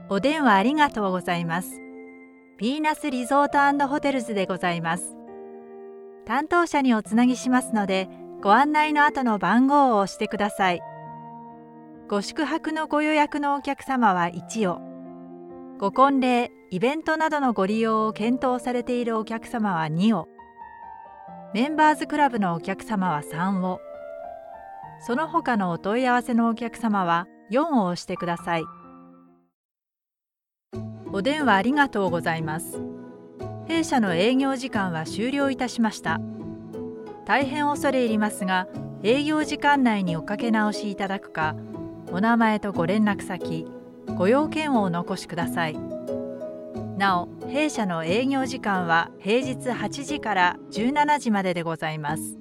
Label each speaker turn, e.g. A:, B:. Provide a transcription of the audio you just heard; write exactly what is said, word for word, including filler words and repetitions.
A: お電話ありがとうございます。ヴィーナスリゾート&ホテルズでございます。担当者におつなぎしますので、ご案内の後の番号を押してください。ご宿泊のご予約のお客様はいちを、ご婚礼、イベントなどのご利用を検討されているお客様はにを、メンバーズクラブのお客様はさんを、その他のお問い合わせのお客様はよんを押してください。お電話ありがとうございます。弊社の営業時間は終了いたしました。大変恐れ入りますが、営業時間内におかけ直しいただくか、お名前とご連絡先、ご用件をお残しください。なお、弊社の営業時間は平日はちじからじゅうしちじまででございます。